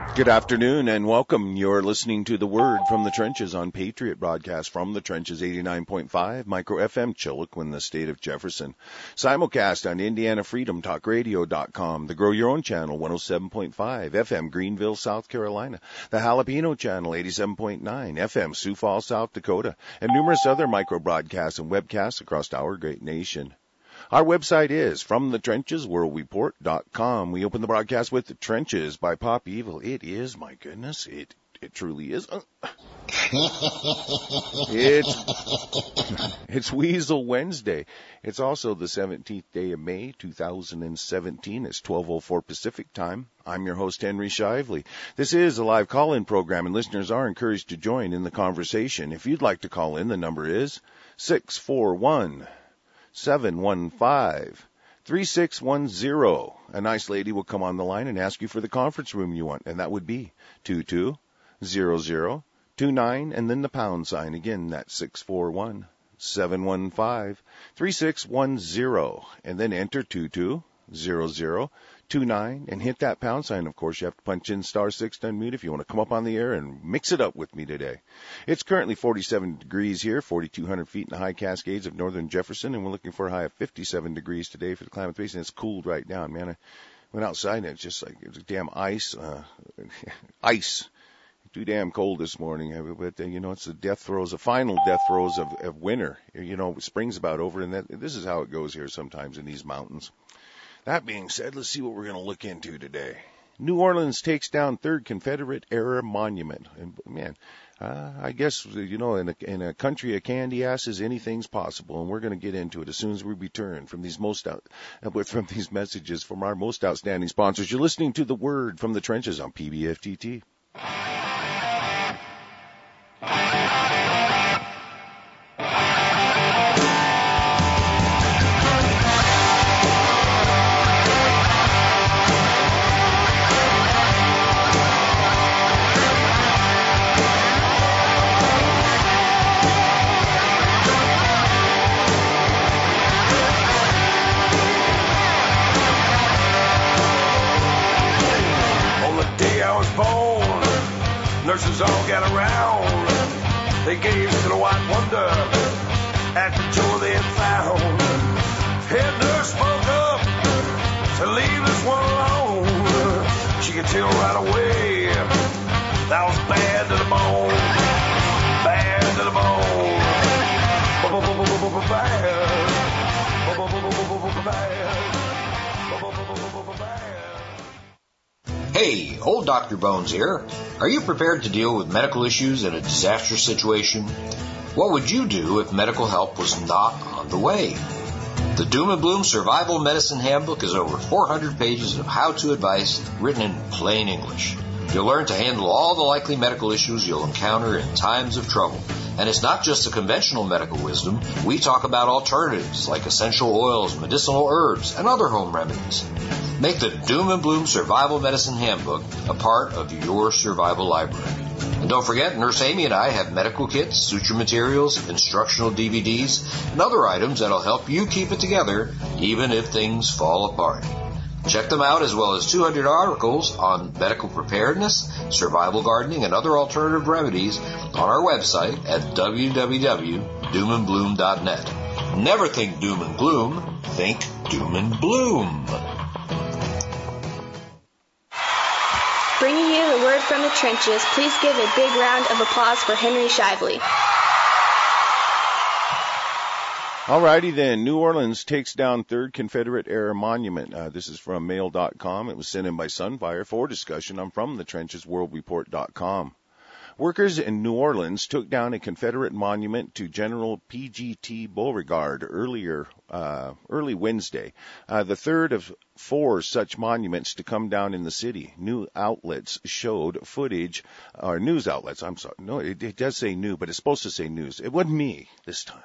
Good afternoon and welcome. You're listening to The Word from the Trenches on Patriot Broadcast from the Trenches 89.5 Micro FM Chiloquin, the state of Jefferson. Simulcast on IndianaFreedomTalkRadio.com, the Grow Your Own channel 107.5 FM Greenville, South Carolina, the Jalapeno channel 87.9 FM Sioux Falls, South Dakota, and numerous other micro broadcasts and webcasts across our great nation. Our website is FromTheTrenchesWorldReport.com. We open the broadcast with The Trenches by Pop Evil. It is, my goodness, it truly is. It's Weasel Wednesday. It's also the 17th day of May, 2017. It's 12:04 Pacific time. I'm your host, Henry Shively. This is a live call-in program, and listeners are encouraged to join in the conversation. If you'd like to call in, the number is 641-715-3610. A nice lady will come on the line and ask you for the conference room you want, and that would be 220029 and then the pound sign. Again, that's 641-715-3610, and then enter 220029 and hit that pound sign. Of course, you have to punch in *6 to unmute if you want to come up on the air and mix it up with me today. It's currently 47 degrees here, 4,200 feet in the high Cascades of northern Jefferson, and we're looking for a high of 57 degrees today for the Klamath Basin. It's cooled right down, man. I went outside and it's just like it was damn ice. Ice. Too damn cold this morning. But, it's the death throes, the final death throes of winter. Spring's about over, and this is how it goes here sometimes in these mountains. That being said, let's see what we're going to look into today. New Orleans takes down third Confederate-era monument. And, man, I guess, in a country of candy asses, anything's possible, and we're going to get into it as soon as we return from these messages from our most outstanding sponsors. You're listening to The Word from the Trenches on PBFTT. Nurses all got around. They gazed to the white wonder at the joy they had found. Head nurse spoke up to leave this one alone. She could tell right away that was bad to the bone. Bad to the bone. Hey, old Dr. Bones here. Are you prepared to deal with medical issues in a disastrous situation? What would you do if medical help was not on the way? The Doom and Bloom Survival Medicine Handbook is over 400 pages of how-to advice written in plain English. You'll learn to handle all the likely medical issues you'll encounter in times of trouble. And it's not just the conventional medical wisdom. We talk about alternatives like essential oils, medicinal herbs, and other home remedies. Make the Doom and Bloom Survival Medicine Handbook a part of your survival library. And don't forget, Nurse Amy and I have medical kits, suture materials, instructional DVDs, and other items that'll help you keep it together even if things fall apart. Check them out, as well as 200 articles on medical preparedness, survival gardening, and other alternative remedies on our website at www.doomandbloom.net. Never think doom and gloom, think doom and bloom. Bringing you the word from the trenches, please give a big round of applause for Henry Shively. Alrighty then, New Orleans takes down third Confederate-era monument. This is from mail.com. It was sent in by Sunfire for discussion. I'm from thetrenchesworldreport.com. Workers in New Orleans took down a Confederate monument to General P.G.T. Beauregard early Wednesday, the third of four such monuments to come down in the city. News outlets showed footage, or news outlets, I'm sorry. No, it does say new, but it's supposed to say news. It wasn't me this time.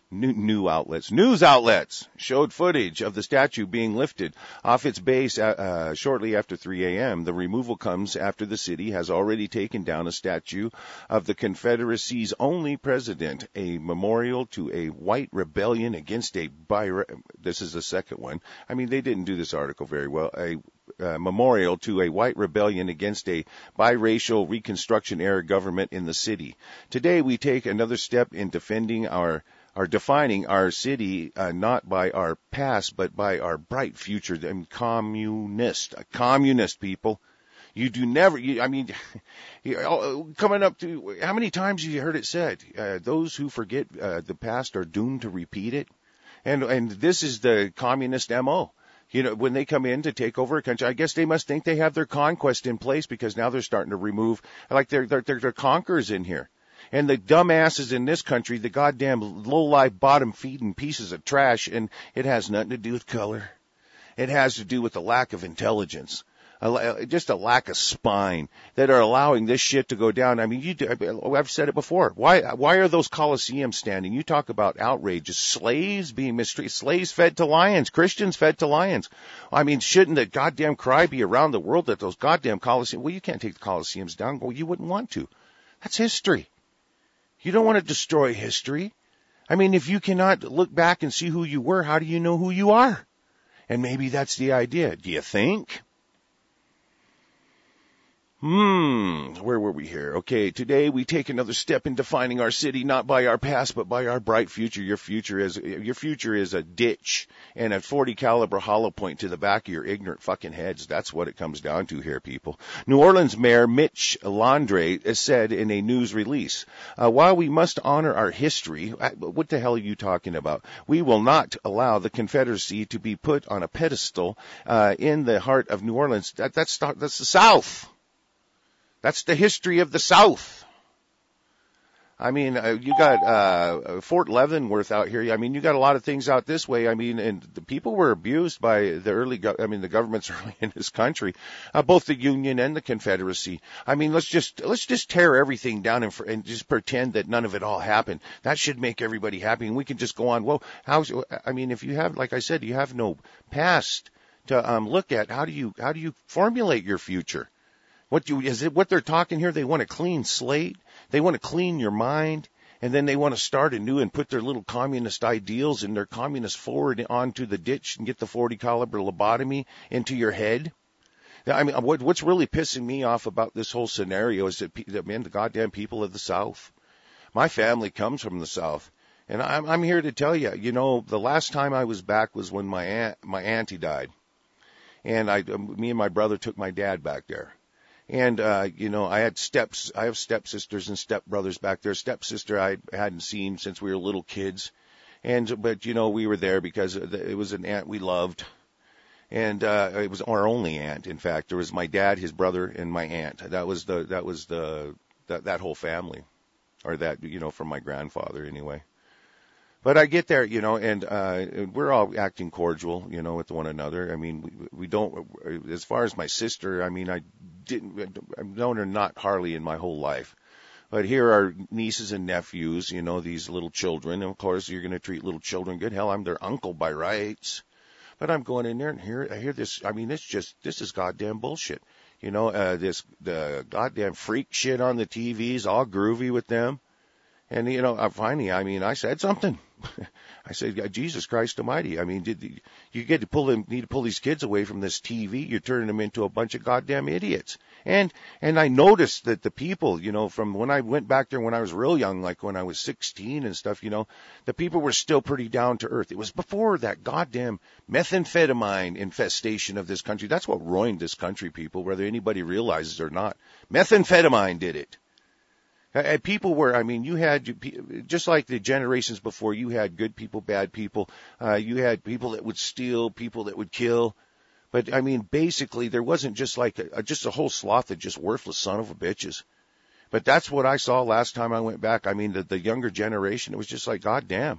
News outlets showed footage of the statue being lifted off its base shortly after 3 a.m. The removal comes after the city has already taken down a statue of the Confederacy's only president, a memorial to a white rebellion against this is the second one. I mean, they didn't do this article very well. A memorial to a white rebellion against a biracial Reconstruction-era government in the city. Today, we take another step in defining our city not by our past, but by our bright future. I mean, communist people. You do never, coming up to, how many times have you heard it said? Those who forget the past are doomed to repeat it. And this is the communist MO. When they come in to take over a country, I guess they must think they have their conquest in place, because now they're starting to remove, like they're conquerors in here. And the dumbasses in this country, the goddamn low-life, bottom-feeding pieces of trash, and it has nothing to do with color. It has to do with the lack of intelligence, just a lack of spine, that are allowing this shit to go down. I mean, I've said it before. Why are those coliseums standing? You talk about outrageous. Slaves being mistreated, slaves fed to lions, Christians fed to lions. I mean, shouldn't the goddamn cry be around the world that those goddamn coliseums, well, you can't take the coliseums down. Well, you wouldn't want to. That's history. You don't want to destroy history. I mean, if you cannot look back and see who you were, how do you know who you are? And maybe that's the idea. Do you think? Where were we here? Okay, today we take another step in defining our city, not by our past, but by our bright future. Your future is a ditch and a .40 caliber hollow point to the back of your ignorant fucking heads. That's what it comes down to here, people. New Orleans Mayor Mitch Landry said in a news release, while we must honor our history, what the hell are you talking about? We will not allow the Confederacy to be put on a pedestal in the heart of New Orleans. That's the South. That's the history of the South. I mean, you got Fort Leavenworth out here. I mean, you got a lot of things out this way. I mean, and the people were abused by the governments early in this country, both the Union and the Confederacy. I mean, let's just tear everything down and just pretend that none of it all happened. That should make everybody happy, and we can just go on. Well, if you have, like I said, you have no past to look at. How do you formulate your future? What they're talking here? They want a clean slate. They want to clean your mind, and then they want to start anew and put their little communist ideals and their communist forward onto the ditch and get the .40 caliber lobotomy into your head. I mean, what's really pissing me off about this whole scenario is that the goddamn people of the South. My family comes from the South, and I'm here to tell you. The last time I was back was when my auntie died, and me and my brother took my dad back there. And, I have stepsisters and stepbrothers back there. Stepsister I hadn't seen since we were little kids. But we were there because it was an aunt we loved. And, it was our only aunt, in fact. There was my dad, his brother, and my aunt. That was that whole family. Or that, from my grandfather anyway. But I get there, and we're all acting cordial, with one another. I mean, we don't, as far as my sister, I mean, I've known her not hardly in my whole life. But here are nieces and nephews, these little children. And of course, you're going to treat little children good. Hell, I'm their uncle by rights. But I'm going in there and I hear this. I mean, this is goddamn bullshit. The goddamn freak shit on the TVs, all groovy with them. And, finally, I said something. I said, Jesus Christ Almighty. I mean, you need to pull these kids away from this TV. You're turning them into a bunch of goddamn idiots. And I noticed that the people, from when I went back there when I was real young, like when I was 16 and stuff, the people were still pretty down to earth. It was before that goddamn methamphetamine infestation of this country. That's what ruined this country, people, whether anybody realizes it or not. Methamphetamine did it. People were, you had, just like the generations before, you had good people, bad people. You had people that would steal, people that would kill. But, basically, there wasn't just like just a whole sloth of just worthless son of a bitches. But that's what I saw last time I went back. The younger generation, it was just like, God damn.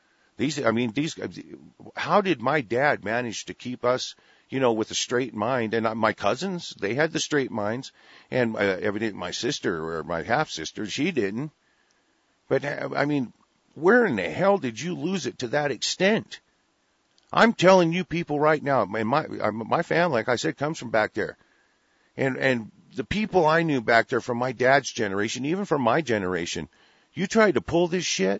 How did my dad manage to keep us, with a straight mind? And my cousins, they had the straight minds. And evidently my sister or my half-sister, she didn't. But, where in the hell did you lose it to that extent? I'm telling you people right now, my family, like I said, comes from back there. And the people I knew back there from my dad's generation, even from my generation, you tried to pull this shit,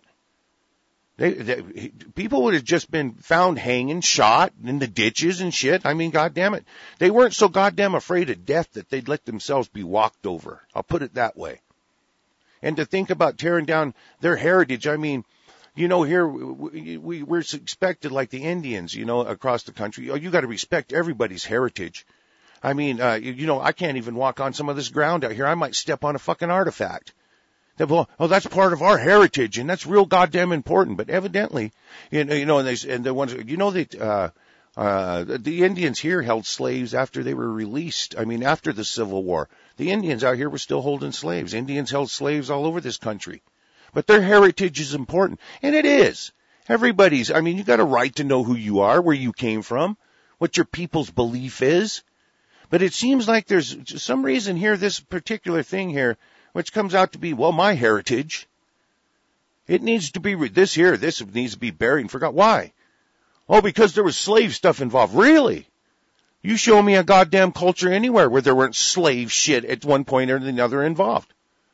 people would have just been found hanging, shot in the ditches and shit. I mean, goddamn it. They weren't so goddamn afraid of death that they'd let themselves be walked over. I'll put it that way. And to think about tearing down their heritage, I mean, you know, here we're expected like the Indians, you know, across the country. You got to respect everybody's heritage. I mean, you know, I can't even walk on some of this ground out here. I might step on a fucking artifact. Oh, that's part of our heritage, and that's real goddamn important. But evidently, you know, and the ones, you know, that the Indians here held slaves after they were released. I mean, after the Civil War, the Indians out here were still holding slaves. Indians held slaves all over this country. But their heritage is important. And it is. Everybody's, I mean, you got a right to know who you are, where you came from, what your people's belief is. But it seems like there's some reason here, this particular thing here, which comes out to be, well, my heritage. It needs to be, this needs to be buried and forgot. Why? Oh, because there was slave stuff involved. Really? You show me a goddamn culture anywhere where there weren't slave shit at one point or another involved.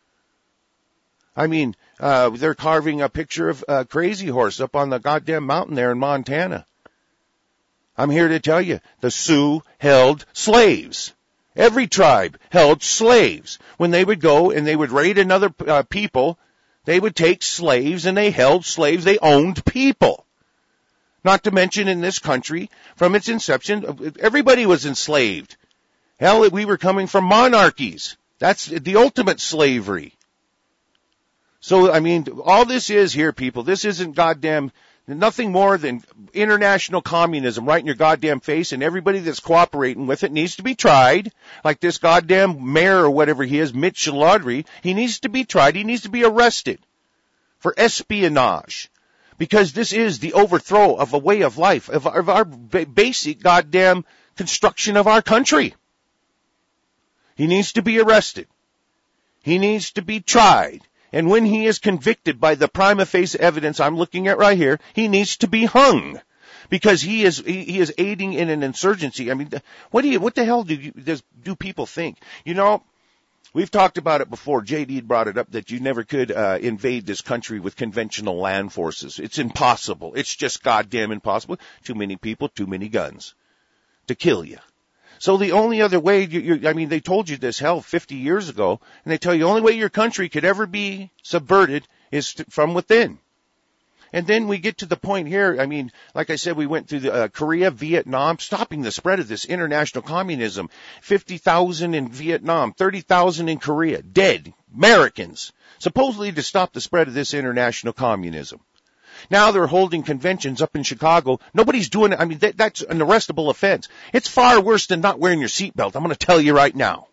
I mean, they're carving a picture of Crazy Horse up on the goddamn mountain there in Montana. I'm here to tell you, the Sioux held slaves. Every tribe held slaves. When they would go and they would raid another people, they would take slaves and they held slaves. They owned people. Not to mention in this country, from its inception, everybody was enslaved. Hell, we were coming from monarchies. That's the ultimate slavery. So, I mean, all this is here, people, this isn't goddamn nothing more than international communism right in your goddamn face, and everybody that's cooperating with it needs to be tried. Like this goddamn mayor or whatever he is, Mitch Chaudhry, he needs to be tried. He needs to be arrested for espionage. Because this is the overthrow of a way of life, of our basic goddamn construction of our country. He needs to be arrested. He needs to be tried. And when he is convicted by the prima facie evidence I'm looking at right here, he needs to be hung. Because he is aiding in an insurgency. I mean, what the hell do people think? You know, we've talked about it before. JD brought it up that you never could invade this country with conventional land forces. It's impossible. It's just goddamn impossible. Too many people, too many guns to kill you. So the only other way, I mean, they told you this, 50 years ago, and they tell you the only way your country could ever be subverted is from within. And then we get to the point here, I mean, like I said, we went through Korea, Vietnam, stopping the spread of this international communism. 50,000 in Vietnam, 30,000 in Korea, dead Americans, supposedly to stop the spread of this international communism. Now they're holding conventions up in Chicago. Nobody's doing it. I mean, that's an arrestable offense. It's far worse than not wearing your seatbelt. I'm going to tell you right now.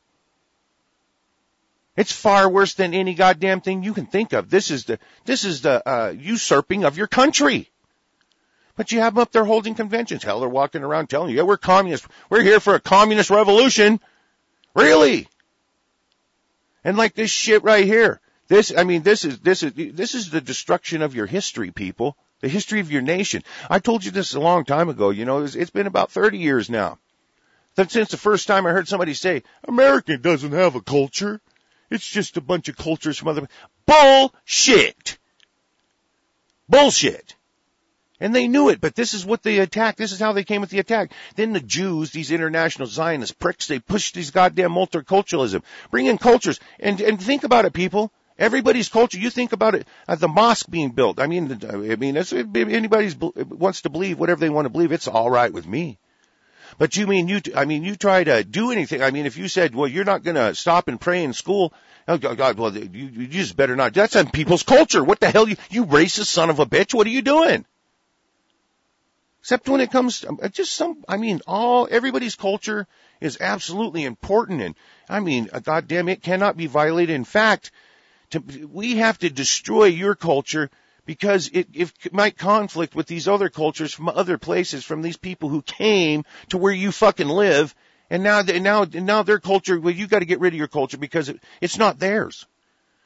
It's far worse than any goddamn thing you can think of. This is the usurping of your country. But you have them up there holding conventions. Hell, they're walking around telling you, yeah, we're communists. We're here for a communist revolution. Really? And like this shit right here. This is the destruction of your history, people. The history of your nation. I told you this a long time ago. You know, it's been about 30 years now. Since the first time I heard somebody say, America doesn't have a culture. It's just a bunch of cultures from other... Bullshit. Bullshit. And they knew it, but this is what they attacked. This is how they came with the attack. Then the Jews, these international Zionist pricks, they pushed these goddamn multiculturalism. Bring in cultures. And think about it, people. Everybody's culture, you think about it, the mosque being built. I mean, anybody wants to believe whatever they want to believe, it's all right with me. But you try to do anything. I mean, if you said, well, you're not going to stop and pray in school, oh God, well, you just better not. That's on people's culture. What the hell, you racist son of a bitch, what are you doing? Except when it comes to, everybody's culture is absolutely important. And I mean, goddamn, it cannot be violated. In fact, we have to destroy your culture because it might conflict with these other cultures from other places, from these people who came to where you fucking live, and now their culture, well, you got to get rid of your culture because it's not theirs.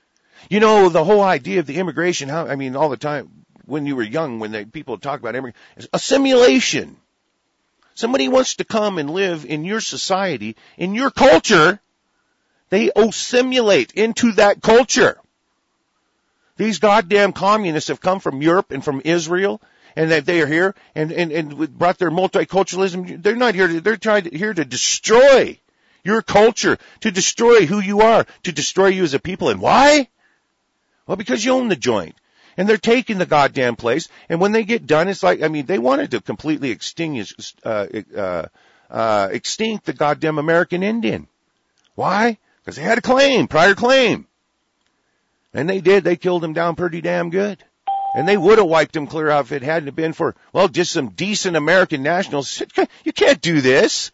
You know, the whole idea of the immigration, all the time when you were young, when people talk about immigration, it's assimilation. Somebody wants to come and live in your society, in your culture, they assimilate into that culture. These goddamn communists have come from Europe and from Israel, and that they are here and brought their multiculturalism. They're not here they're here to destroy your culture, to destroy who you are, to destroy you as a people. And why? Well, because you own the joint. And they're taking the goddamn place. And when they get done, it's like, they wanted to completely extinct the goddamn American Indian. Why? Because they had a claim, prior claim. And they did. They killed him down pretty damn good. And they would have wiped him clear out if it hadn't been for, just some decent American nationals. You can't do this.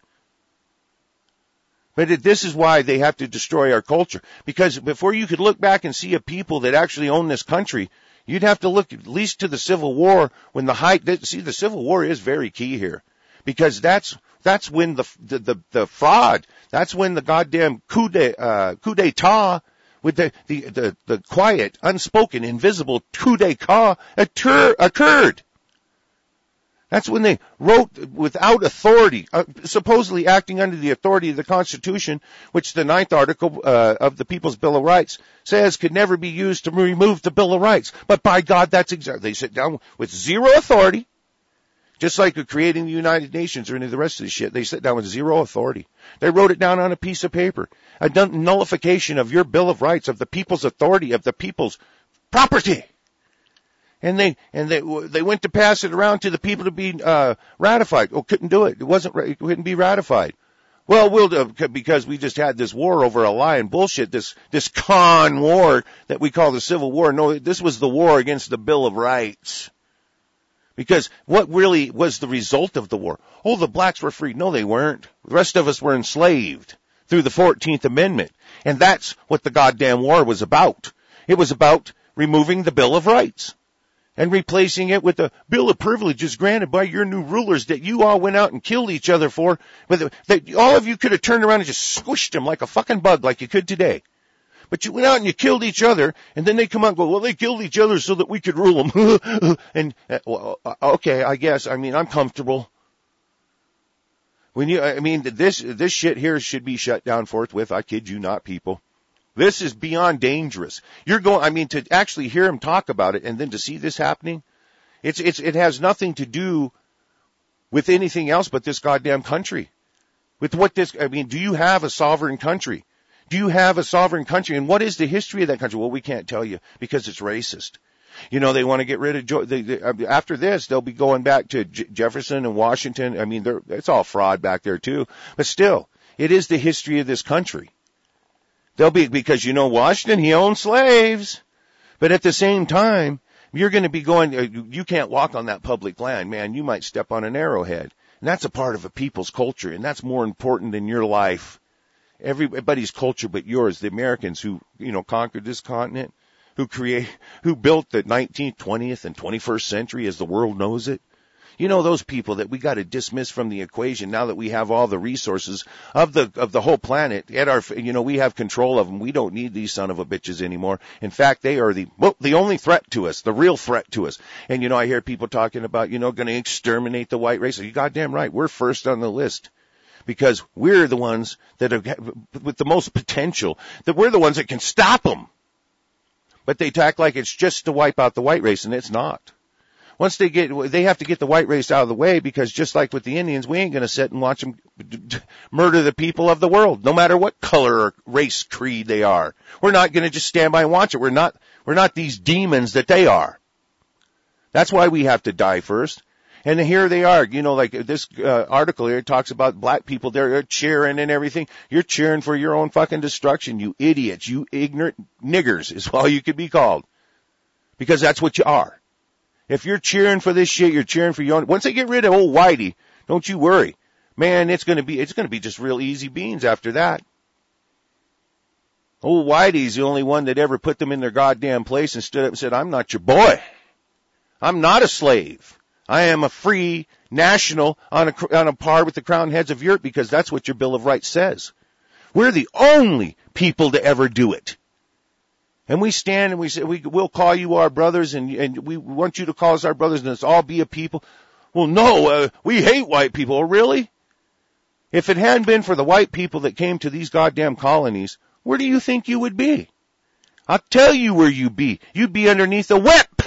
But this is why they have to destroy our culture. Because before you could look back and see a people that actually own this country, you'd have to look at least to the Civil War when the Civil War is very key here. Because that's when the fraud, that's when the goddamn coup d'etat with the quiet, unspoken, invisible coup d'etat occurred. That's when they wrote without authority, supposedly acting under the authority of the Constitution, which the 9th article of the People's Bill of Rights says could never be used to remove the Bill of Rights. But by God, that's exactly, they sit down with zero authority, just like creating the United Nations or any of the rest of the shit. They sit down with zero authority. They wrote it down on a piece of paper. A nullification of your Bill of Rights, of the people's authority, of the people's property. And they went to pass it around to the people to be ratified. Oh, couldn't do it. It couldn't be ratified. Well, we'll do, because we just had this war over a lie and bullshit, this con war that we call the Civil War. No, this was the war against the Bill of Rights. Because what really was the result of the war? Oh, the blacks were freed. No, they weren't. The rest of us were enslaved through the 14th Amendment. And that's what the goddamn war was about. It was about removing the Bill of Rights and replacing it with the Bill of Privileges granted by your new rulers that you all went out and killed each other for. That all of you could have turned around and just squished them like a fucking bug like you could today. But you went out and you killed each other, and then they come out and go, well, they killed each other so that we could rule them. And, okay, I guess, I'm comfortable. This shit here should be shut down forthwith. I kid you not, people. This is beyond dangerous. To actually hear him talk about it and then to see this happening, it has nothing to do with anything else but this goddamn country. With what do you have a sovereign country? Do you have a sovereign country? And what is the history of that country? Well, we can't tell you because it's racist. They want to get rid of, after this, they'll be going back to Jefferson and Washington. It's all fraud back there too. But still, it is the history of this country. Because Washington, he owned slaves. But at the same time, you're going to be going, you can't walk on that public land, man. You might step on an arrowhead. And that's a part of a people's culture. And that's more important than your life. Everybody's culture but yours. The Americans who, conquered this continent, who built the 19th, 20th, and 21st century as the world knows it. Those people that we got to dismiss from the equation now that we have all the resources of the whole planet at our, we have control of them. We don't need these son of a bitches anymore. In fact, they are the only threat to us, the real threat to us. And, I hear people talking about, going to exterminate the white race. You're goddamn right. We're first on the list because we're the ones that are with the most potential, that we're the ones that can stop them. But they act like it's just to wipe out the white race, and it's not. Once they have to get the white race out of the way because just like with the Indians, we ain't going to sit and watch them murder the people of the world, no matter what color or race creed they are. We're not going to just stand by and watch it. We're not these demons that they are. That's why we have to die first. And here they are, like this article here talks about black people. They're cheering and everything. You're cheering for your own fucking destruction, you idiots, you ignorant niggers is all you could be called. Because that's what you are. If you're cheering for this shit, you're cheering for your own. Once they get rid of old Whitey, don't you worry. Man, it's gonna be just real easy beans after that. Old Whitey's the only one that ever put them in their goddamn place and stood up and said, I'm not your boy. I'm not a slave. I am a free national on a par with the crowned heads of Europe because that's what your Bill of Rights says. We're the only people to ever do it. And we stand and we say, we'll call you our brothers and we want you to call us our brothers and let's all be a people. Well, no, we hate white people. Oh, really? If it hadn't been for the white people that came to these goddamn colonies, where do you think you would be? I'll tell you where you'd be. You'd be underneath a whip.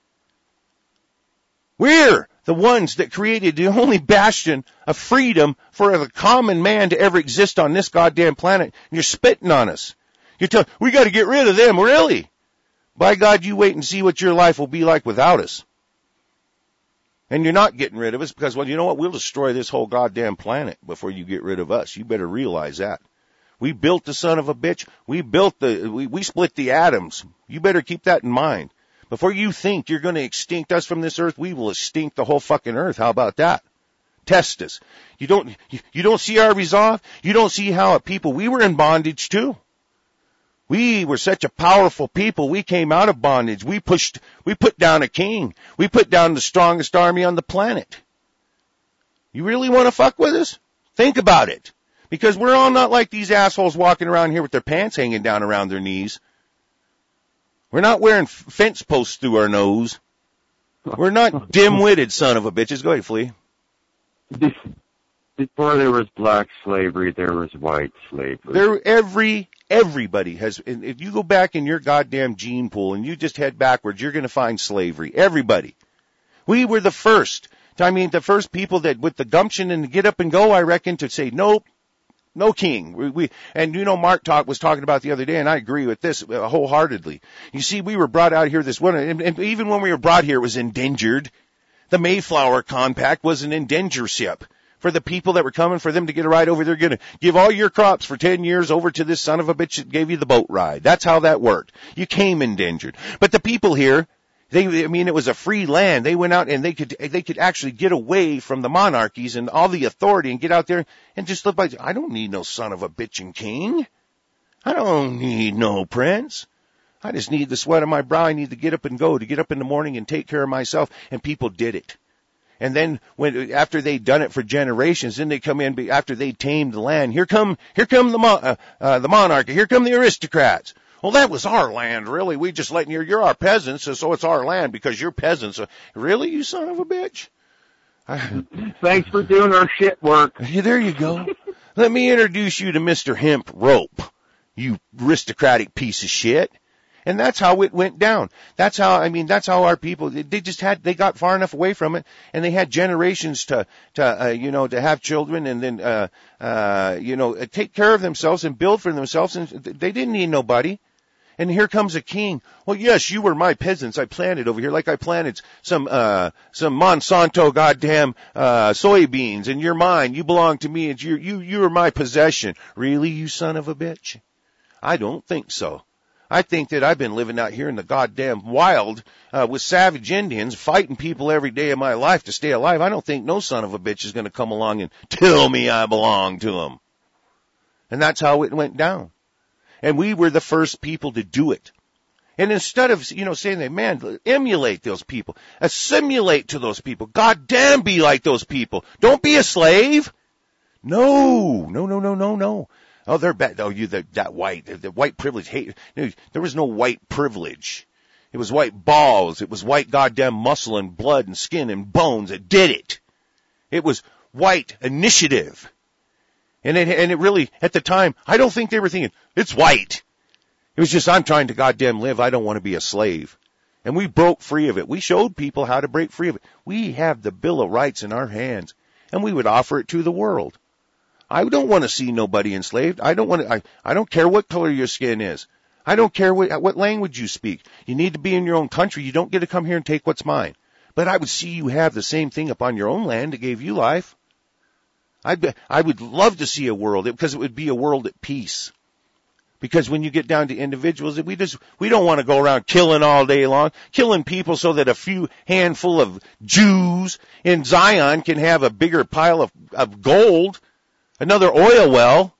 We're the ones that created the only bastion of freedom for the common man to ever exist on this goddamn planet. And you're spitting on us. You're telling, we got to get rid of them. Really? By God, you wait and see what your life will be like without us. And you're not getting rid of us because, well, you know what? We'll destroy this whole goddamn planet before you get rid of us. You better realize that. We built the son of a bitch. We split the atoms. You better keep that in mind. Before you think you're going to extinct us from this earth, we will extinct the whole fucking earth. How about that? Test us. You don't see our resolve? You don't see how we were in bondage too. We were such a powerful people. We came out of bondage. We put down a king. We put down the strongest army on the planet. You really want to fuck with us? Think about it. Because we're all not like these assholes walking around here with their pants hanging down around their knees. We're not wearing fence posts through our nose. We're not dim-witted son of a bitches. Go ahead, Flea. Before there was black slavery, there was white slavery. Everybody has, if you go back in your goddamn gene pool and you just head backwards, you're going to find slavery. Everybody. We were the first. The first people that with the gumption and the get up and go, I reckon, to say, nope, no king. Mark was talking about the other day, and I agree with this wholeheartedly. You see, we were brought out here this winter, and even when we were brought here, it was endangered. The Mayflower Compact was an endangership for the people that were coming, for them to get a ride over. They're going to give all your crops for 10 years over to this son of a bitch that gave you the boat ride. That's how that worked. You came endangered. But the people here, it was a free land. They went out and they could actually get away from the monarchies and all the authority and get out there and just live like, I don't need no son of a bitchin' king. I don't need no prince. I just need the sweat of my brow. I need to get up and go, to get up in the morning and take care of myself. And people did it. And then after they'd done it for generations, then they come in after they tamed the land. Here come the monarchy. Here come the aristocrats. Well, that was our land, really. We just letting you're our peasants, so it's our land because you're peasants. Really, you son of a bitch? Thanks for doing our shit work. There you go. Let me introduce you to Mr. Hemp Rope, you aristocratic piece of shit. And that's how it went down. That's how our people, they got far enough away from it and they had generations to have children and then, take care of themselves and build for themselves, and they didn't need nobody. And here comes a king. Well, yes, you were my peasants. I planted over here like I planted some Monsanto goddamn, soybeans, and you're mine. You belong to me and you are my possession. Really, you son of a bitch? I don't think so. I think that I've been living out here in the goddamn wild with savage Indians, fighting people every day of my life to stay alive. I don't think no son of a bitch is going to come along and tell me I belong to them. And that's how it went down. And we were the first people to do it. And instead of, saying that, man, emulate those people, assimilate to those people, goddamn be like those people. Don't be a slave. No. Oh, they're bad. Oh, the white privilege hate. No, there was no white privilege. It was white balls. It was white goddamn muscle and blood and skin and bones that did it. It was white initiative. And it really, at the time, I don't think they were thinking, it's white. It was just, I'm trying to goddamn live. I don't want to be a slave. And we broke free of it. We showed people how to break free of it. We have the Bill of Rights in our hands, and we would offer it to the world. I don't want to see nobody enslaved. I don't care what color your skin is. I don't care what language you speak. You need to be in your own country. You don't get to come here and take what's mine. But I would see you have the same thing upon your own land that gave you life. I would love to see a world, because it would be a world at peace. Because when you get down to individuals, we don't want to go around killing all day long, killing people so that a few handful of Jews in Zion can have a bigger pile of gold, another oil well.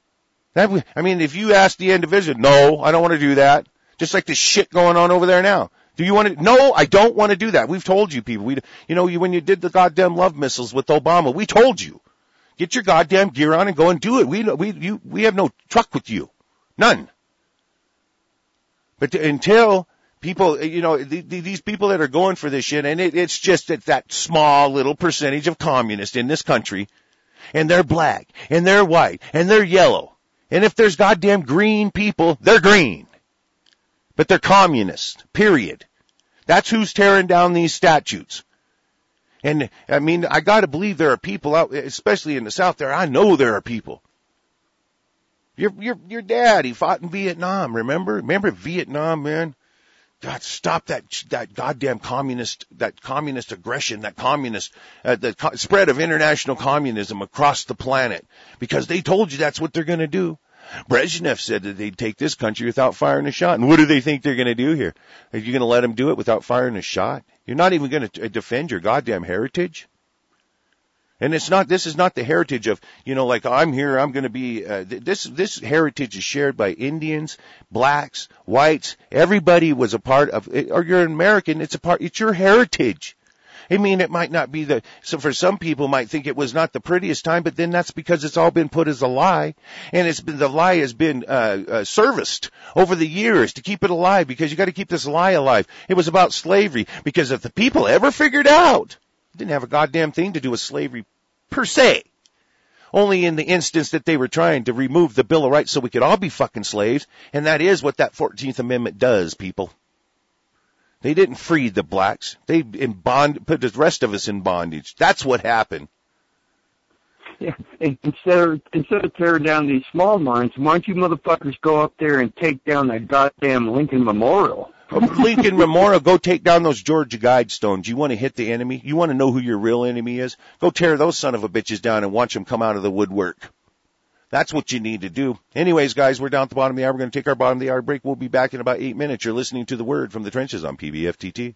If you ask the individual, no, I don't want to do that. Just like the shit going on over there now. Do you want to? No, I don't want to do that. We've told you people. When you did the goddamn love missiles with Obama, we told you. Get your goddamn gear on and go and do it. We have no truck with you. None. But until people, these people that are going for this shit, and it's just that small little percentage of communists in this country, and they're black, and they're white, and they're yellow. And if there's goddamn green people, they're green. But they're communists, period. That's who's tearing down these statues. And, I mean, I gotta believe there are people out, especially in the South there, I know there are people. Your dad, he fought in Vietnam, remember? Remember Vietnam, man? God, stop that goddamn communist aggression, the spread of international communism across the planet. Because they told you that's what they're gonna do. Brezhnev said that they'd take this country without firing a shot. And what do they think they're gonna do here? Are you gonna let them do it without firing a shot? You're not even gonna defend your goddamn heritage? And this is not the heritage of, like I'm here, I'm going to be, this heritage is shared by Indians, blacks, whites, everybody was a part of it, or you're an American, it's your heritage. I mean, it might not be so for some people might think it was not the prettiest time, but then that's because it's all been put as a lie. And the lie has been, serviced over the years to keep it alive because you got to keep this lie alive. It was about slavery because if the people ever figured out, it didn't have a goddamn thing to do with slavery per se. Only in the instance that they were trying to remove the Bill of Rights so we could all be fucking slaves. And that is what that 14th Amendment does, people. They didn't free the blacks. They put the rest of us in bondage. That's what happened. Yeah, instead of tearing down these small mines, why don't you motherfuckers go up there and take down that goddamn Lincoln Memorial? Lincoln Memorial, go take down those Georgia Guidestones. You want to hit the enemy? You want to know who your real enemy is? Go tear those son of a bitches down and watch them come out of the woodwork. That's what you need to do. Anyways, guys, we're down at the bottom of the hour. We're going to take our bottom of the hour break. We'll be back in about 8 minutes. You're listening to The Word from the Trenches on PBFTT.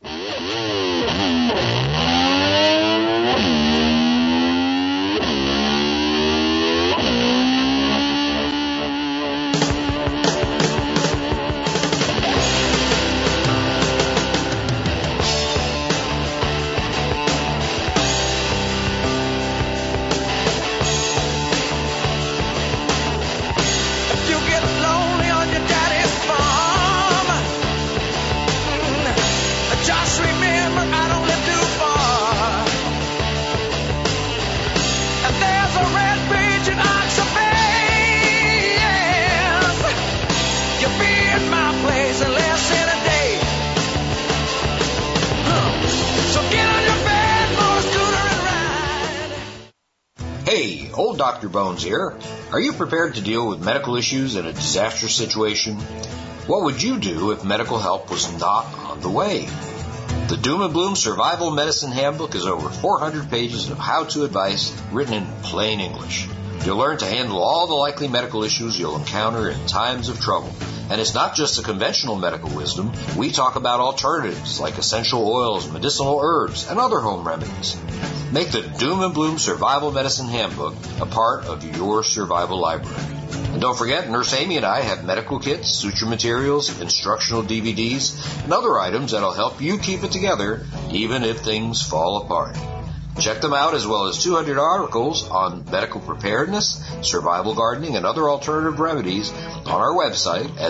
Hey, old Dr. Bones here. Are you prepared to deal with medical issues in a disastrous situation? What would you do if medical help was not on the way? The Doom and Bloom Survival Medicine Handbook is over 400 pages of how-to advice written in plain English. You'll learn to handle all the likely medical issues you'll encounter in times of trouble. And it's not just the conventional medical wisdom. We talk about alternatives like essential oils, medicinal herbs, and other home remedies. Make the Doom and Bloom Survival Medicine Handbook a part of your survival library. And don't forget, Nurse Amy and I have medical kits, suture materials, instructional DVDs, and other items that'll help you keep it together even if things fall apart. Check them out as well as 200 articles on medical preparedness, survival gardening, and other alternative remedies on our website at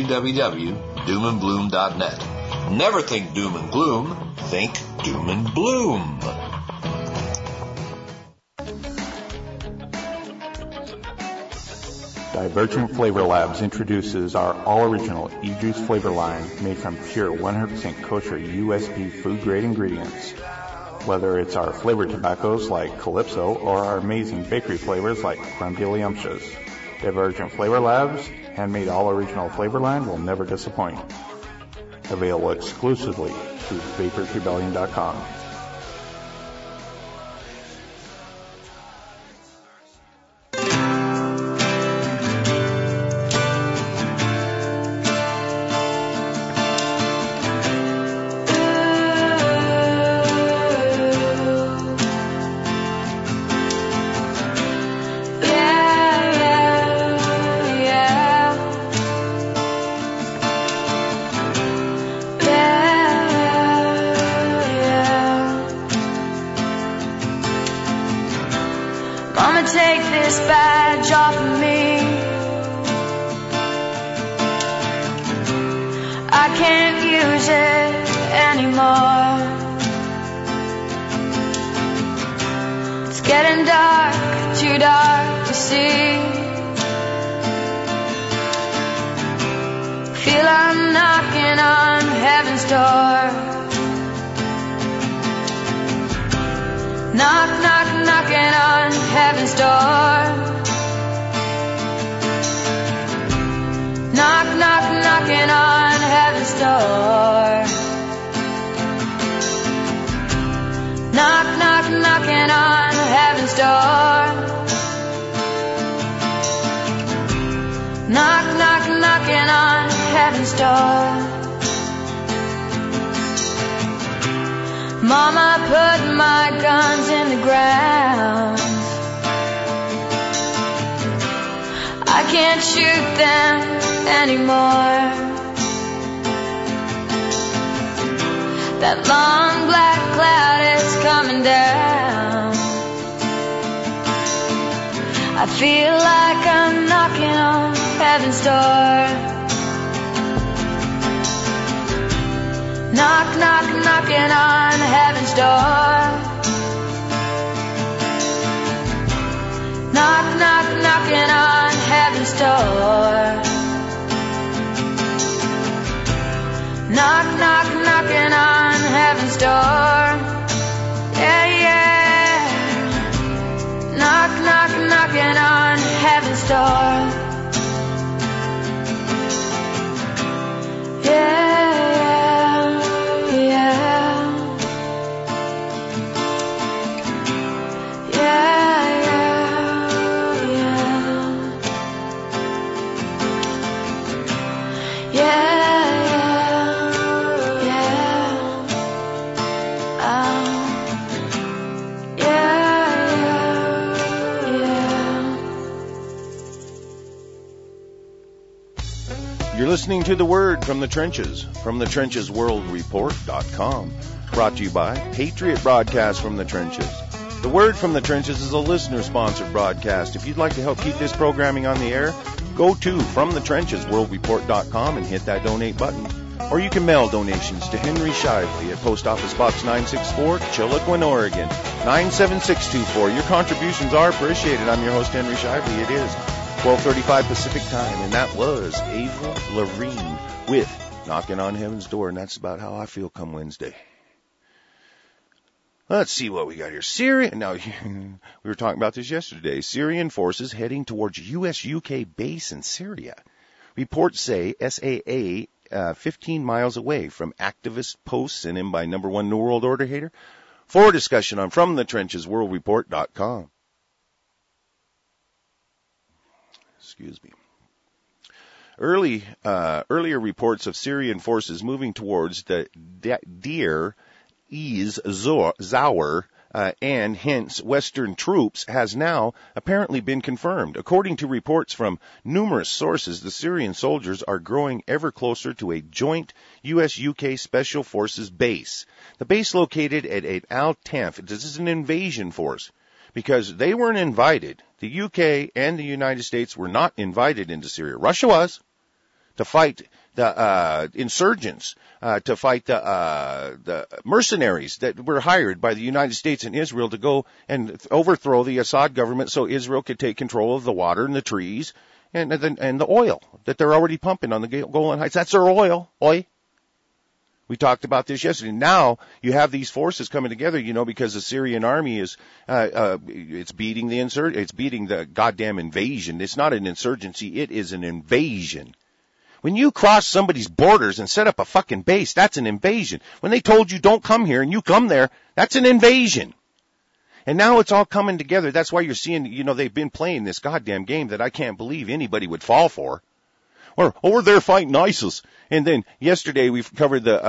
www.doomandbloom.net. Never think doom and gloom, think doom and bloom. Divergent Flavor Labs introduces our all-original e-juice flavor line made from pure 100% kosher USP food-grade ingredients. Whether it's our flavored tobaccos like Calypso or our amazing bakery flavors like Crumdiddlyumptious, Divergent Flavor Labs' handmade all-original flavor line will never disappoint. Available exclusively through VaporsRebellion.com. I can't use it anymore. It's getting dark, too dark to see. Feel I'm knocking on heaven's door. Knock, knock, knocking on heaven's door. Knock, knock, knocking on heaven's door. Knock, knock, knocking on heaven's door. Knock, knock, knocking on heaven's door. Mama put my guns in the ground. I can't shoot them anymore. That long black cloud is coming down. I feel like I'm knocking on heaven's door. Knock, knock, knocking on heaven's door. Knock, knock, knocking on heaven's door. Knock, knock, knocking on heaven's door. Yeah, yeah. Knock, knock, knocking on heaven's door. Yeah, yeah, yeah. Yeah, yeah, yeah. You're listening to The Word from the Trenches, from thetrenchesworldreport.com. Brought to you by Patriot Broadcast from the Trenches. The Word from the Trenches is a listener-sponsored broadcast. If you'd like to help keep this programming on the air, go to fromthetrenchesworldreport.com and hit that donate button. Or you can mail donations to Henry Shively at Post Office Box 964, Chiloquin, Oregon, 97624. Your contributions are appreciated. I'm your host, Henry Shively. It is 12:35 Pacific Time, and that was Avril Lavigne with Knocking on Heaven's Door, and that's about how I feel come Wednesday. Let's see what we got here. Syria. Now, we were talking about this yesterday. Syrian forces heading towards U.S.-UK base in Syria. Reports say SAA 15 miles away from activist posts sent in by number one New World Order hater. For discussion on FromTheTrenchesWorldReport.com. Excuse me. Earlier reports of Syrian forces moving towards the Deir ez-Zor and hence Western troops has now apparently been confirmed. According to reports from numerous sources, the Syrian soldiers are growing ever closer to a joint U.S.-UK Special Forces base. The base located at Al-Tanf. This is an invasion force because they weren't invited. The UK and the United States were not invited into Syria. Russia was to fight the insurgents, to fight the mercenaries that were hired by the United States and Israel to go and overthrow the Assad government so Israel could take control of the water and the trees and the oil that they're already pumping on the Golan Heights. That's their oil. Oi. We talked about this yesterday. Now you have these forces coming together, because the Syrian army is, it's beating it's beating the goddamn invasion. It's not an insurgency. It is an invasion. When you cross somebody's borders and set up a fucking base, that's an invasion. When they told you don't come here and you come there, that's an invasion. And now it's all coming together. That's why you're seeing, they've been playing this goddamn game that I can't believe anybody would fall for. Or over there fighting ISIS. And then yesterday we've covered the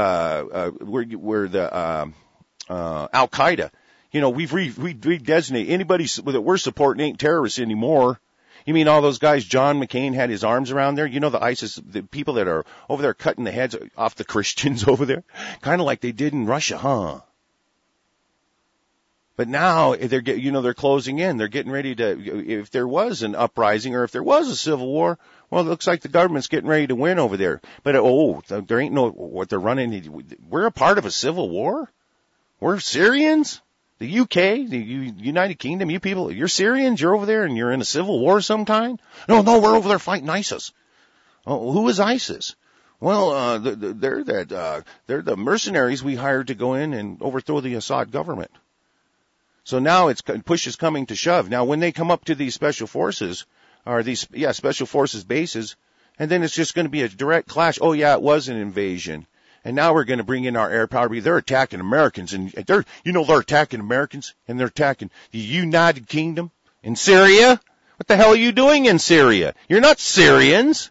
Al-Qaeda. We've redesignated anybody that we're supporting ain't terrorists anymore. You mean all those guys John McCain had his arms around there? The ISIS, the people that are over there cutting the heads off the Christians over there? Kind of like they did in Russia, huh? But now they're closing in. They're getting ready to, if there was an uprising or if there was a civil war, well, it looks like the government's getting ready to win over there. But, there ain't no, what they're running, we're a part of a civil war? We're Syrians? The UK, the United Kingdom, you people, you're Syrians, you're over there and you're in a civil war of some kind? No, we're over there fighting ISIS. Oh, who is ISIS? Well, they're the mercenaries we hired to go in and overthrow the Assad government. So now push is coming to shove. Now when they come up to these special forces, or special forces bases, and then it's just going to be a direct clash. Oh yeah, it was an invasion. And now we're going to bring in our air power. They're attacking Americans, and they're attacking Americans, and they're attacking the United Kingdom in Syria. What the hell are you doing in Syria? You're not Syrians.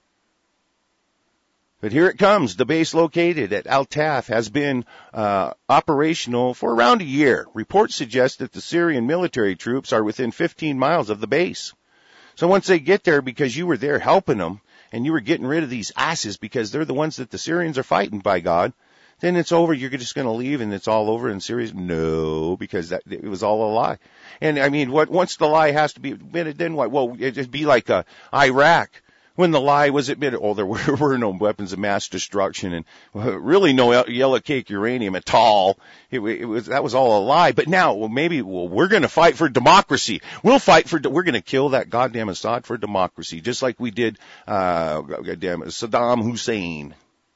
But here it comes. The base located at Al-Taf has been operational for around a year. Reports suggest that the Syrian military troops are within 15 miles of the base. So once they get there, because you were there helping them, and you were getting rid of these asses because they're the ones that the Syrians are fighting, by God, then it's over. You're just going to leave and it's all over in Syria? No, because it was all a lie. And I mean, once the lie has to be admitted, then what? Well, it'd be like Iraq. When the lie was admitted, there were no weapons of mass destruction and really no yellow cake uranium at all. That was all a lie. But now, we're going to fight for democracy. We're going to kill that goddamn Assad for democracy, just like we did, Saddam Hussein.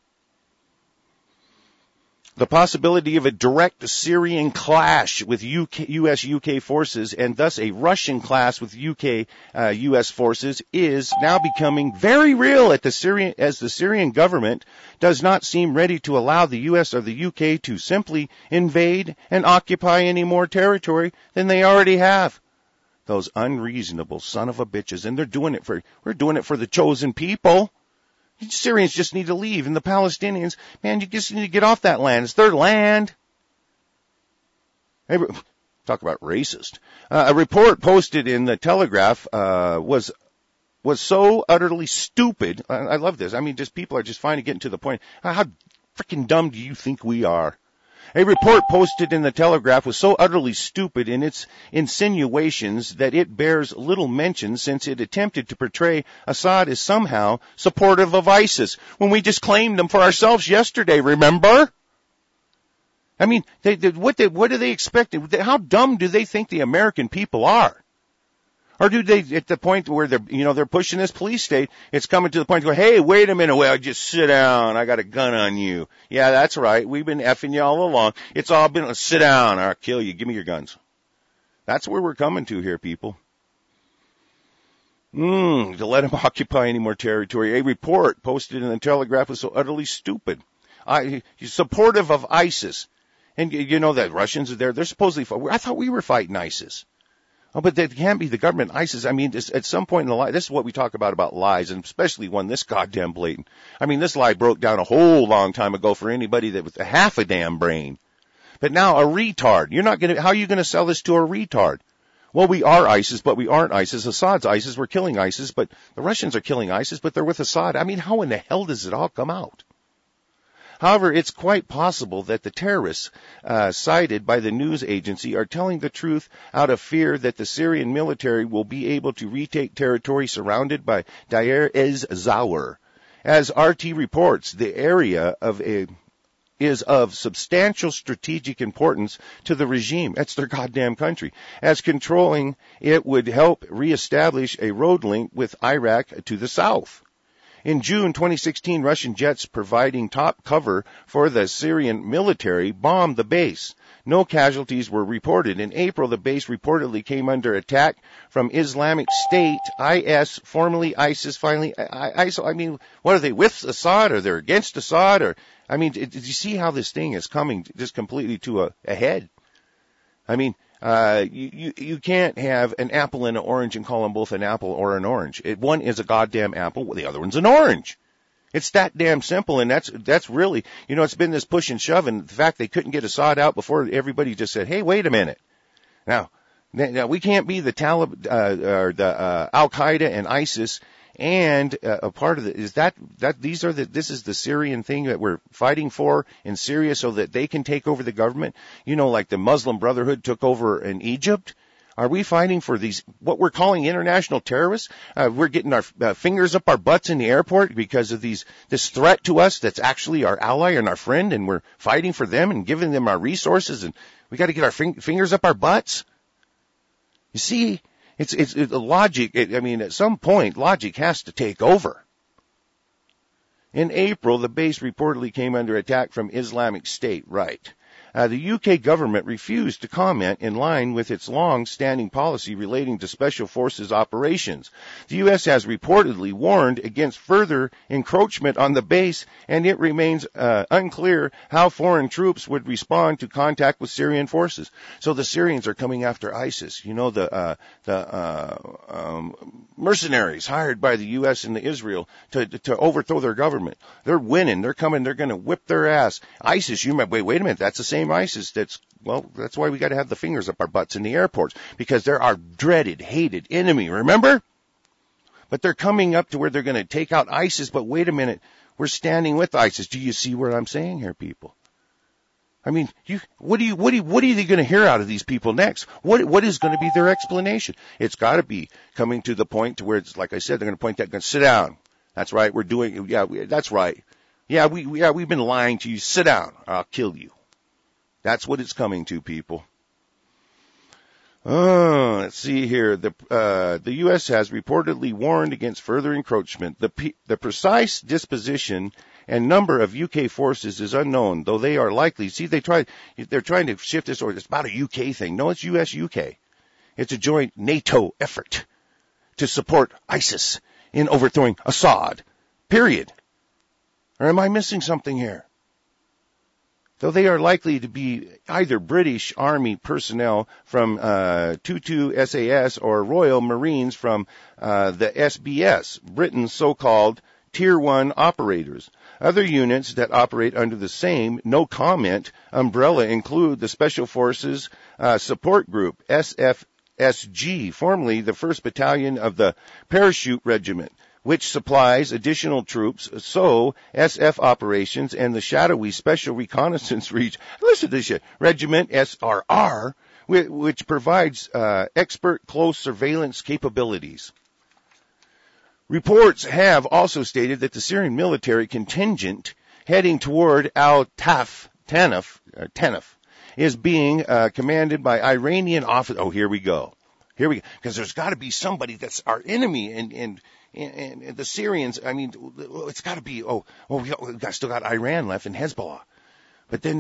The possibility of a direct Syrian clash with U.S.-UK forces and thus a Russian clash with U.S. forces is now becoming very real as the Syrian government does not seem ready to allow the U.S. or the U.K. to simply invade and occupy any more territory than they already have. Those unreasonable son of a bitches. And we're doing it for the chosen people. Syrians just need to leave, and the Palestinians, man, you just need to get off that land. It's their land. Hey, talk about racist. A report posted in the Telegraph was so utterly stupid. I love this. I mean, just people are just finally getting to the point. How freaking dumb do you think we are? A report posted in the Telegraph was so utterly stupid in its insinuations that it bears little mention since it attempted to portray Assad as somehow supportive of ISIS when we just claimed them for ourselves yesterday, remember? I mean, what do they expect? How dumb do they think the American people are? Or do they, at the point where they're pushing this police state, it's coming to the point where, hey, wait a minute, well, just sit down, I got a gun on you. Yeah, that's right, we've been effing you all along. It's all been, sit down, or I'll kill you, give me your guns. That's where we're coming to here, people. To let them occupy any more territory. A report posted in the Telegraph was so utterly stupid. Supportive of ISIS. And you know that Russians are there, they're supposedly, I thought we were fighting ISIS. Oh, but that can't be the government. ISIS, I mean, at some point in the lie, this is what we talk about lies, and especially one this goddamn blatant. I mean, this lie broke down a whole long time ago for anybody that was half a damn brain. But now a retard. How are you gonna sell this to a retard? Well, we are ISIS, but we aren't ISIS. Assad's ISIS, we're killing ISIS, but the Russians are killing ISIS, but they're with Assad. I mean, how in the hell does it all come out? However, it's quite possible that the terrorists cited by the news agency are telling the truth out of fear that the Syrian military will be able to retake territory surrounded by Deir ez-Zor. As RT reports, the area is of substantial strategic importance to the regime. That's their goddamn country. As controlling it would help reestablish a road link with Iraq to the south. In June 2016, Russian jets providing top cover for the Syrian military bombed the base. No casualties were reported. In April, the base reportedly came under attack from Islamic State, IS, formerly ISIS, finally ISIL. I mean, what are they, with Assad, or they're against Assad? Or, I mean, did you see how this thing is coming just completely to a head? I mean, you can't have an apple and an orange and call them both an apple or an orange. One is a goddamn apple, the other one's an orange. It's that damn simple, and that's really, it's been this push and shove, and the fact they couldn't get Assad out before everybody just said, hey, wait a minute. Now we can't be the Taliban, or the Al-Qaeda and ISIS And a part of it is that this is the Syrian thing that we're fighting for in Syria so that they can take over the government. You know, like the Muslim Brotherhood took over in Egypt. Are we fighting for these, what we're calling international terrorists? We're getting our fingers up our butts in the airport because of this threat to us that's actually our ally and our friend, and we're fighting for them and giving them our resources, and we got to get our fingers up our butts? You see, it's logic. At some point, logic has to take over. In April, the base reportedly came under attack from Islamic State, right? The UK government refused to comment in line with its long-standing policy relating to special forces operations. The U.S. has reportedly warned against further encroachment on the base, and it remains unclear how foreign troops would respond to contact with Syrian forces. So the Syrians are coming after ISIS. You know, the mercenaries hired by the U.S. and Israel to overthrow their government. They're winning. They're coming. They're going to whip their ass. ISIS, you might wait a minute. That's the same ISIS that's why we got to have the fingers up our butts in the airports, because they're our dreaded, hated enemy, remember? But they're coming up to where they're going to take out ISIS, but wait a minute, we're standing with ISIS. Do you see what I'm saying here, people? I mean, what are you going to hear out of these people next? What is going to be their explanation? It's got to be coming to the point to where it's, like I said, they're going to point that gun, sit down. That's right, we're doing, that's right. We've been lying to you. Sit down, or I'll kill you. That's what it's coming to, people. Let's see here. The U.S. has reportedly warned against further encroachment. The precise disposition and number of UK forces is unknown, though they are likely. See, they're trying to shift this, or it's about a UK thing. No, it's U.S.-UK. It's a joint NATO effort to support ISIS in overthrowing Assad. Period. Or am I missing something here? Though they are likely to be either British Army personnel from 22 SAS or Royal Marines from the SBS, Britain's so-called Tier 1 operators. Other units that operate under the same no-comment umbrella include the Special Forces Support Group, SFSG, formerly the 1st Battalion of the Parachute Regiment, which supplies additional troops, so SF operations and the shadowy Special Reconnaissance Regiment, Regiment SRR, which provides expert close surveillance capabilities. Reports have also stated that the Syrian military contingent heading toward Tanaf is being commanded by Iranian officers. Oh, here we go. Because there's got to be somebody that's our enemy, and the Syrians, I mean, it's got to be, we still got Iran left and Hezbollah. But then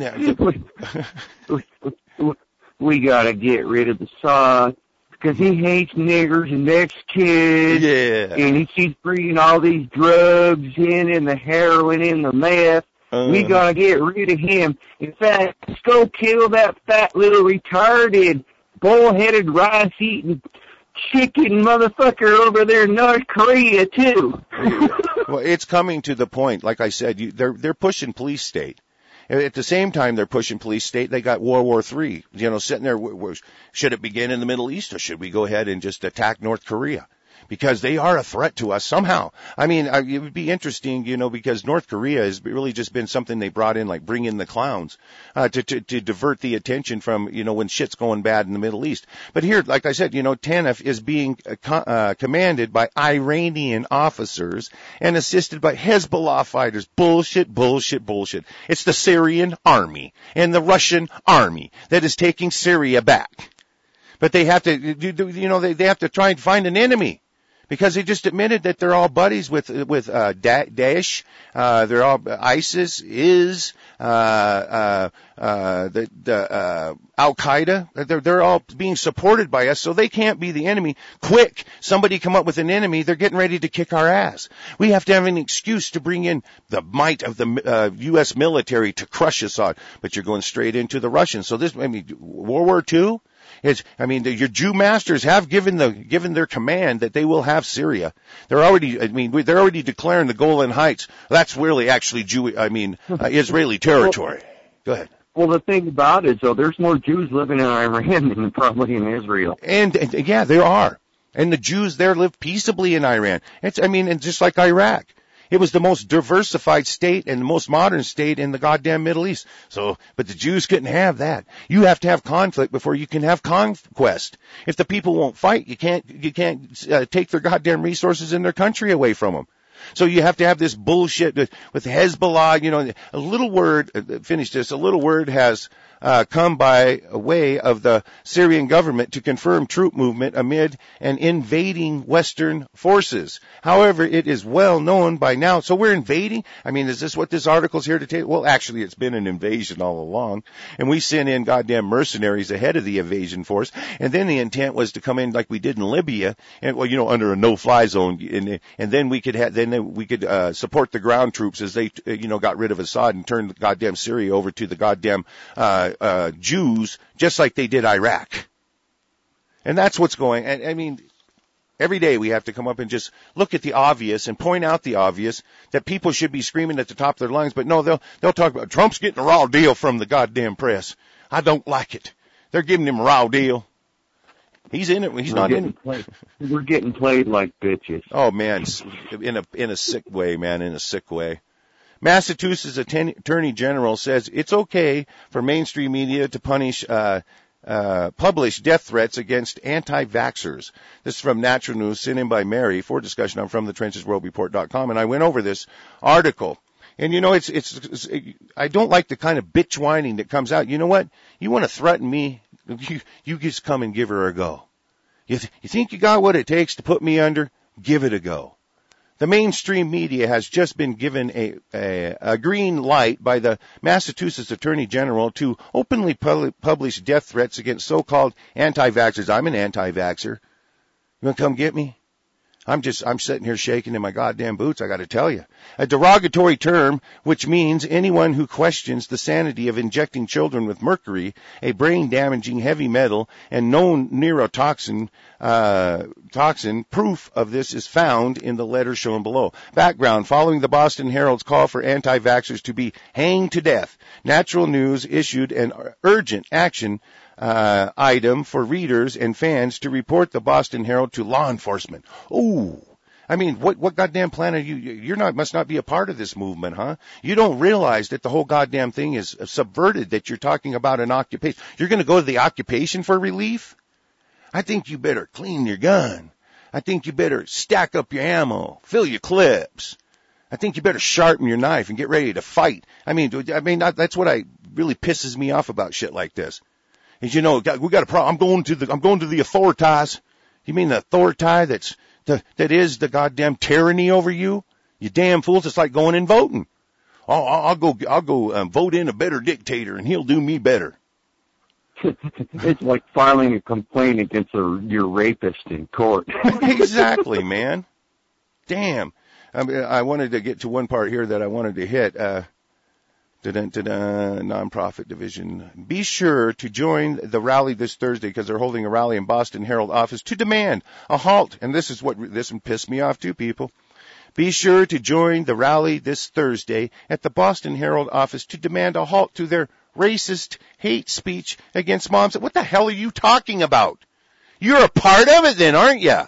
we got to get rid of Assad because he hates niggers and ex-kids. Yeah. And he's bringing all these drugs in and the heroin and the meth. We got to get rid of him. In fact, let's go kill that fat little retarded, bull-headed, rice-eating chicken motherfucker over there in North Korea, too. Well, it's coming to the point, like I said, they're pushing police state. At the same time they're pushing police state, they got World War III, sitting there. Should it begin in the Middle East, or should we go ahead and just attack North Korea? Because they are a threat to us somehow. I mean, it would be interesting, because North Korea has really just been something they brought in, like bring in the clowns, to divert the attention from, when shit's going bad in the Middle East. But here, like I said, Tanaf is being commanded by Iranian officers and assisted by Hezbollah fighters. Bullshit. It's the Syrian army and the Russian army that is taking Syria back. But they have to, they have to try and find an enemy. Because they just admitted that they're all buddies with Daesh, they're all ISIS, Al Qaeda. They're all being supported by us, so they can't be the enemy. Quick, somebody come up with an enemy. They're getting ready to kick our ass. We have to have an excuse to bring in the might of the U.S. military to crush Assad. But you're going straight into the Russians. So World War II. Your Jew masters have given their command that they will have Syria. They're already declaring the Golan Heights. That's really actually Israeli territory. Go ahead. Well, the thing about it is, though, there's more Jews living in Iran than probably in Israel. And yeah, there are. And the Jews there lived peaceably in Iran. And just like Iraq. It was the most diversified state and the most modern state in the goddamn Middle East. But the Jews couldn't have that. You have to have conflict before you can have conquest. If the people won't fight, you can't take their goddamn resources in their country away from them. So you have to have this bullshit with Hezbollah, a little word has come by way of the Syrian government to confirm troop movement amid an invading Western forces. However, it is well known by now. So we're invading? Is this what this article's here to take? Well, actually, it's been an invasion all along. And we sent in goddamn mercenaries ahead of the invasion force. And then the intent was to come in like we did in Libya, and under a no-fly zone. And then we could support the ground troops as they, got rid of Assad and turned goddamn Syria over to the goddamn Jews, just like they did Iraq. And that's what's going. Every day we have to come up and just look at the obvious and point out the obvious, that people should be screaming at the top of their lungs. But no, they'll talk about Trump's getting a raw deal from the goddamn press. I don't like it. They're giving him a raw deal. He's in it. He's not in it. We're getting played like bitches. Oh man, in a sick way, man, in a sick way. Massachusetts Attorney General says it's okay for mainstream media to publish death threats against anti-vaxxers. This is from Natural News, sent in by Mary for discussion on FromTheTrenchesWorldReport.com, and I went over this article. And I don't like the kind of bitch whining that comes out. You know what? You want to threaten me? You just come and give her a go. You think you got what it takes to put me under? Give it a go. The mainstream media has just been given a green light by the Massachusetts Attorney General to openly publish death threats against so-called anti-vaxxers. I'm an anti-vaxxer. You want to come get me? I'm sitting here shaking in my goddamn boots, I got to tell you. A derogatory term, which means anyone who questions the sanity of injecting children with mercury, a brain-damaging heavy metal, and known neurotoxin, proof of this is found in the letter shown below. Background: following the Boston Herald's call for anti-vaxxers to be hanged to death, Natural News issued an urgent action item for readers and fans to report the Boston Herald to law enforcement. Ooh. What goddamn plan are you must not be a part of this movement, huh? You don't realize that the whole goddamn thing is subverted, that you're talking about an occupation. You're going to go to the occupation for relief? I think you better clean your gun. I think you better stack up your ammo, fill your clips. I think you better sharpen your knife and get ready to fight. That's what really pisses me off about shit like this. Is, we got a problem. I'm going to the authorities. You mean the authority that is the goddamn tyranny over you? You damn fools. It's like going and voting. I'll go vote in a better dictator and he'll do me better. It's like filing a complaint against your rapist in court. Exactly, man. Damn. I wanted to get to one part here that I wanted to hit. Nonprofit division. Be sure to join the rally this Thursday, because they're holding a rally in Boston Herald office to demand a halt. And this one pissed me off too, people. Be sure to join the rally this Thursday at the Boston Herald office to demand a halt to their racist hate speech against moms. What the hell are you talking about? You're a part of it then, aren't you?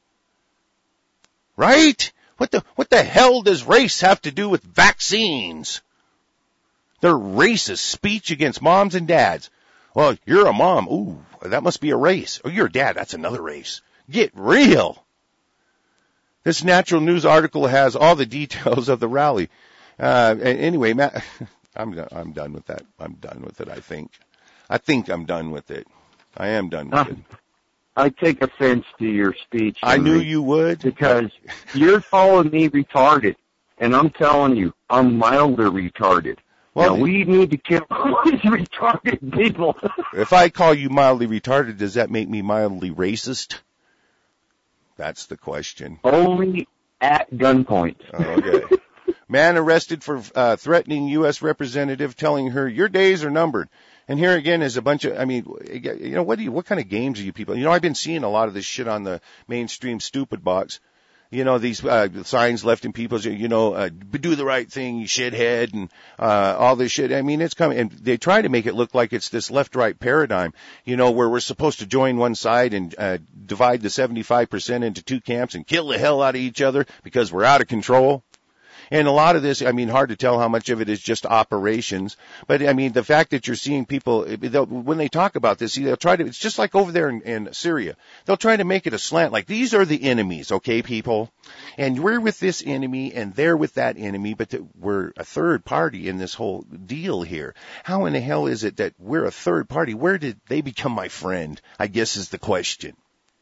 Right? What the hell does race have to do with vaccines? Their racist speech against moms and dads. Well, you're a mom. Ooh, that must be a race. Oh, you're a dad. That's another race. Get real. This Natural News article has all the details of the rally. Anyway, Matt, I'm done with that. I'm done with it, I think. I'm done with it. I am done with it. I take offense to your speech. I knew you would. Because you're calling me retarded. And I'm telling you, I'm mildly retarded. Well, now, we need to kill all these retarded people. If I call you mildly retarded, does that make me mildly racist? That's the question. Only at gunpoint. Okay. Man arrested for threatening U.S. representative, telling her, your days are numbered. And here again is a bunch of, what kind of games are you people? I've been seeing a lot of this shit on the mainstream stupid box. these signs left in people's, do the right thing, you shithead, and all this shit. I mean, it's coming, and they try to make it look like it's this left-right paradigm, where we're supposed to join one side and divide the 75% into two camps and kill the hell out of each other because we're out of control. And a lot of this, I mean, hard to tell how much of it is just operations. But, I mean, the fact that you're seeing people, when they talk about this, they'll try to, it's just like over there in Syria. They'll try to make it a slant, like these are the enemies, okay, people? And we're with this enemy and they're with that enemy, but we're a third party in this whole deal here. How in the hell is it that we're a third party? Where did they become my friend, I guess is the question.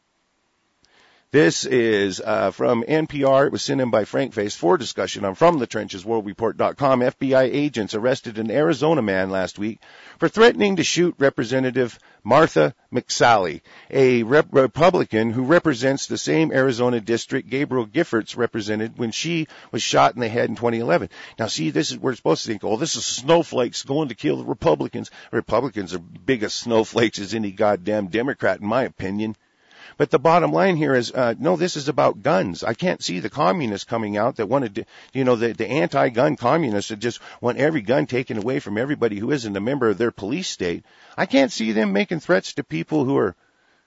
This is from NPR. It was sent in by Frank Face for discussion on FromTheTrenchesWorldReport.com. FBI agents arrested an Arizona man last week for threatening to shoot Representative Martha McSally, a Republican who represents the same Arizona district Gabriel Giffords represented when she was shot in the head in 2011. Now, see, this is we're supposed to think, oh, this is snowflakes going to kill the Republicans. Republicans are big as snowflakes as any goddamn Democrat, in my opinion. But the bottom line here is, no, this is about guns. I can't see the communists coming out that wanted to, the anti-gun communists that just want every gun taken away from everybody who isn't a member of their police state. I can't see them making threats to people who are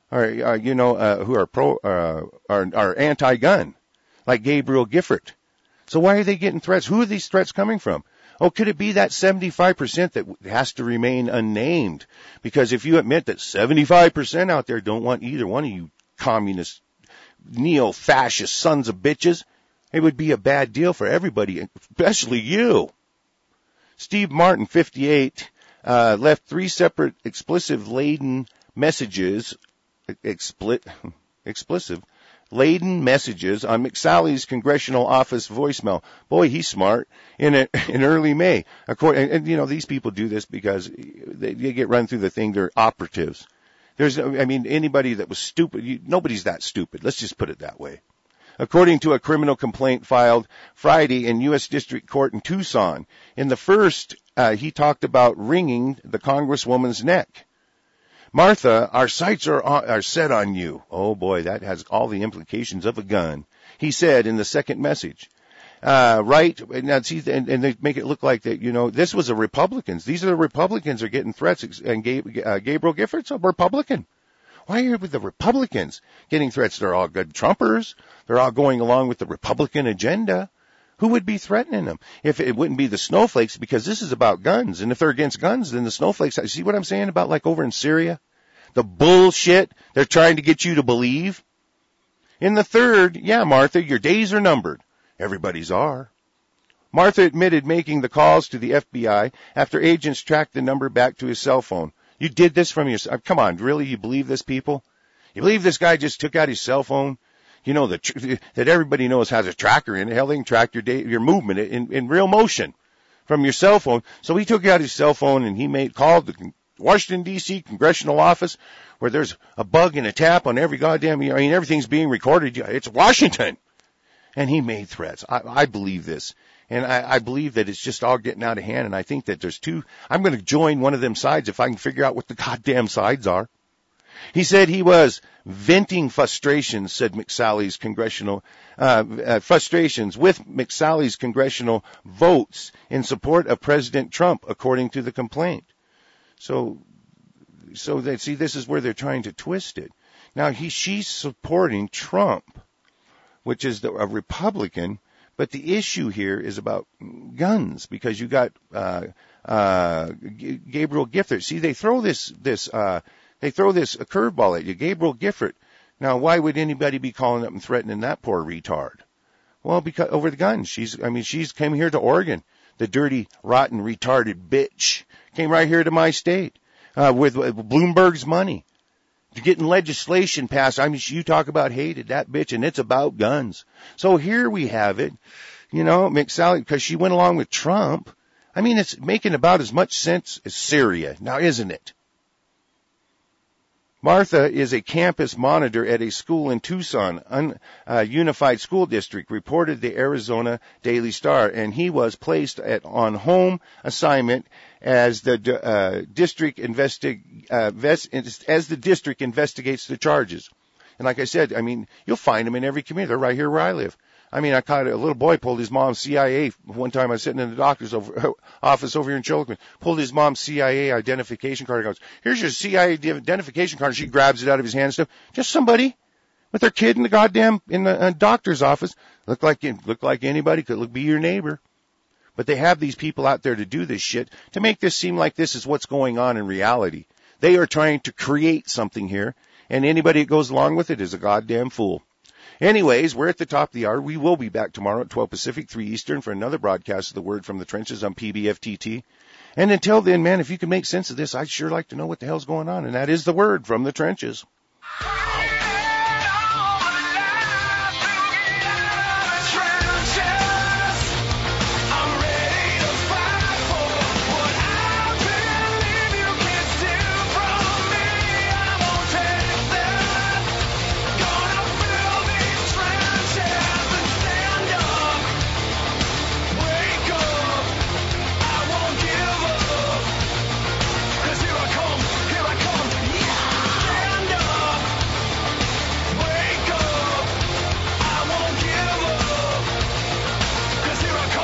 anti-gun, like Gabriel Gifford. So why are they getting threats? Who are these threats coming from? Oh, could it be that 75% that has to remain unnamed? Because if you admit that 75% out there don't want either one of you communist, neo-fascist sons of bitches, it would be a bad deal for everybody, especially you. Steve Martin, 58, left 3 separate explosive-laden messages on McSally's congressional office voicemail. Boy, he's smart. In early May. And these people do this because they get run through the thing. They're operatives. Anybody that was stupid, nobody's that stupid. Let's just put it that way. According to a criminal complaint filed Friday in U.S. District Court in Tucson. In the first, he talked about wringing the Congresswoman's neck. Martha, our sights are set on you. Oh boy, that has all the implications of a gun. He said in the second message. Right? Now, see, and they make it look like that, this was the Republicans. These are the Republicans are getting threats. And Gabriel Giffords, a Republican. Why are the Republicans getting threats? They're all good Trumpers. They're all going along with the Republican agenda. Who would be threatening them? If it wouldn't be the snowflakes, because this is about guns. And if they're against guns, then the snowflakes, see what I'm saying about like over in Syria? The bullshit they're trying to get you to believe. In the third, yeah, Martha, your days are numbered. Everybody's are. Martha admitted making the calls to the FBI after agents tracked the number back to his cell phone. You did this from your, come on, really? You believe this, people? You believe this guy just took out his cell phone? That everybody knows has a tracker in it. Hell, they can track your movement in real motion from your cell phone. So he took out his cell phone and he called the Washington, D.C. congressional office where there's a bug and a tap on every goddamn, everything's being recorded. It's Washington. And he made threats. I believe this. And I believe that it's just all getting out of hand. And I think that there's I'm going to join one of them sides if I can figure out what the goddamn sides are. He said he was venting frustrations, said McSally's congressional, frustrations with McSally's congressional votes in support of President Trump, according to the complaint. So that, see, this is where they're trying to twist it. Now she's supporting Trump, which is a Republican, but the issue here is about guns, because you got, Gabriel Gifford. See, they throw this a curveball at you, Gabriel Gifford. Now, why would anybody be calling up and threatening that poor retard? Well, because over the guns. She's came here to Oregon. The dirty, rotten, retarded bitch came right here to my state, with Bloomberg's money. Getting legislation passed. You talk about hated, that bitch, and it's about guns. So here we have it, McSally, because she went along with Trump. It's making about as much sense as Syria, now isn't it? Martha is a campus monitor at a school in Tucson, Unified School District, reported the Arizona Daily Star, and he was placed on home assignment as the district investigates the charges. And like I said, I mean, you'll find them in every community. They're right here where I live. I mean, I caught a little boy pulled his mom's CIA. One time I was sitting in the doctor's office over here in Chillicothe, pulled his mom's CIA identification card and goes, here's your CIA identification card. And she grabs it out of his hand and stuff. Just somebody with their kid in the doctor's office. Looked like anybody could be your neighbor. But they have these people out there to do this shit, to make this seem like this is what's going on in reality. They are trying to create something here, and anybody that goes along with it is a goddamn fool. Anyways, we're at the top of the hour. We will be back tomorrow at 12 Pacific, 3 Eastern for another broadcast of the Word from the Trenches on PBFTT. And until then, man, if you can make sense of this, I'd sure like to know what the hell's going on, and that is the Word from the Trenches.